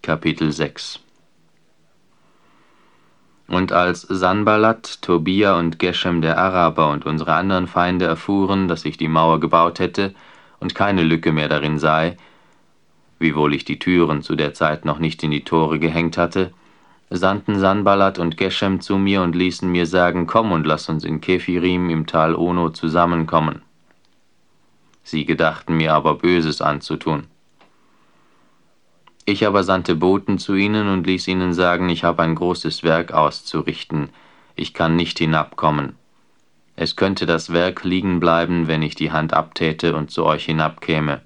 Kapitel 6. Und als Sanballat, Tobia und Geshem der Araber und unsere anderen Feinde erfuhren, dass ich die Mauer gebaut hätte und keine Lücke mehr darin sei, wiewohl ich die Türen zu der Zeit noch nicht in die Tore gehängt hatte, sandten Sanballat und Geshem zu mir und ließen mir sagen, komm und lass uns in Kephirim im Tal Ono zusammenkommen. Sie gedachten mir aber Böses anzutun. Ich aber sandte Boten zu ihnen und ließ ihnen sagen, ich habe ein großes Werk auszurichten, ich kann nicht hinabkommen. Es könnte das Werk liegen bleiben, wenn ich die Hand abtäte und zu euch hinabkäme.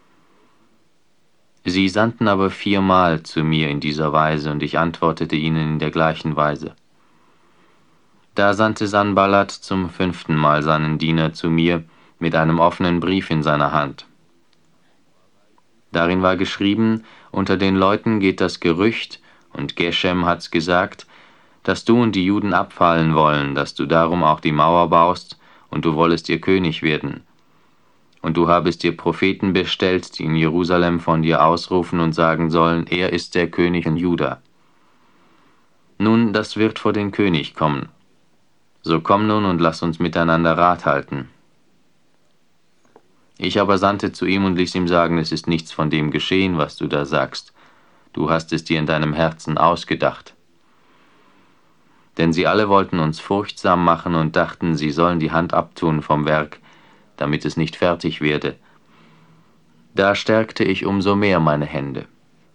Sie sandten aber 4-mal zu mir in dieser Weise, und ich antwortete ihnen in der gleichen Weise. Da sandte Sanballat zum 5. Mal seinen Diener zu mir mit einem offenen Brief in seiner Hand. Darin war geschrieben, unter den Leuten geht das Gerücht, und Geshem hat's gesagt, dass du und die Juden abfallen wollen, dass du darum auch die Mauer baust, und du wollest ihr König werden. Und du habest dir Propheten bestellt, die in Jerusalem von dir ausrufen und sagen sollen, er ist der König in Juda. Nun, das wird vor den König kommen. So komm nun und lass uns miteinander Rat halten. Ich aber sandte zu ihm und ließ ihm sagen, es ist nichts von dem geschehen, was du da sagst. Du hast es dir in deinem Herzen ausgedacht. Denn sie alle wollten uns furchtsam machen und dachten, sie sollen die Hand abtun vom Werk, damit es nicht fertig werde. Da stärkte ich umso mehr meine Hände.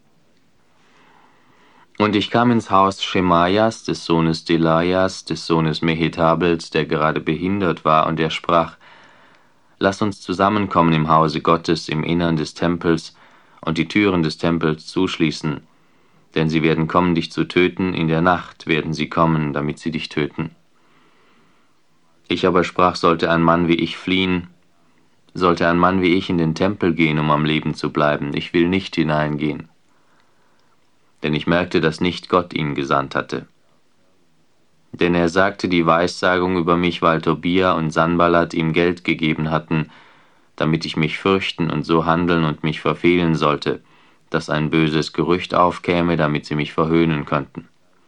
Und ich kam ins Haus Schemajas, des Sohnes Delajas, des Sohnes Mehetabels, der gerade behindert war, und er sprach, lass uns zusammenkommen im Hause Gottes, im Innern des Tempels, und die Türen des Tempels zuschließen, denn sie werden kommen, dich zu töten, in der Nacht werden sie kommen, damit sie dich töten. Ich aber sprach, sollte ein Mann wie ich fliehen, sollte ein Mann wie ich in den Tempel gehen, um am Leben zu bleiben, ich will nicht hineingehen. Denn ich merkte, dass nicht Gott ihn gesandt hatte. Denn er sagte die Weissagung über mich, weil Tobia und Sanballat ihm Geld gegeben hatten, damit ich mich fürchten und so handeln und mich verfehlen sollte, dass ein böses Gerücht aufkäme, damit sie mich verhöhnen könnten.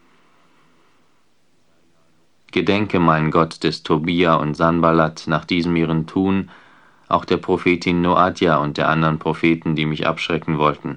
Gedenke, mein Gott, des Tobia und Sanballat nach diesem ihren Tun, auch der Prophetin Noadja und der anderen Propheten, die mich abschrecken wollten.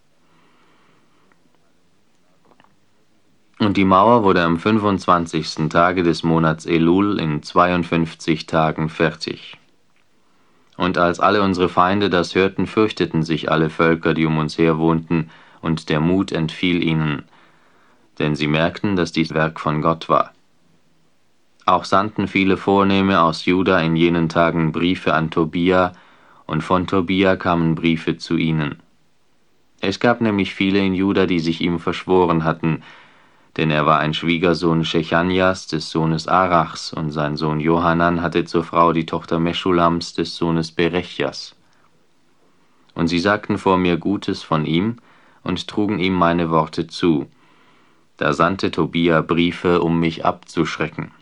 Und die Mauer wurde am 25. Tage des Monats Elul in 52 Tagen fertig. Und als alle unsere Feinde das hörten, fürchteten sich alle Völker, die um uns her wohnten, und der Mut entfiel ihnen, denn sie merkten, dass dies Werk von Gott war. Auch sandten viele Vornehme aus Juda in jenen Tagen Briefe an Tobia, und von Tobia kamen Briefe zu ihnen. Es gab nämlich viele in Juda, die sich ihm verschworen hatten, denn er war ein Schwiegersohn Schechanjas, des Sohnes Arachs, und sein Sohn Johanan hatte zur Frau die Tochter Meschulams, des Sohnes Berechjas. Und sie sagten vor mir Gutes von ihm und trugen ihm meine Worte zu. Da sandte Tobia Briefe, um mich abzuschrecken.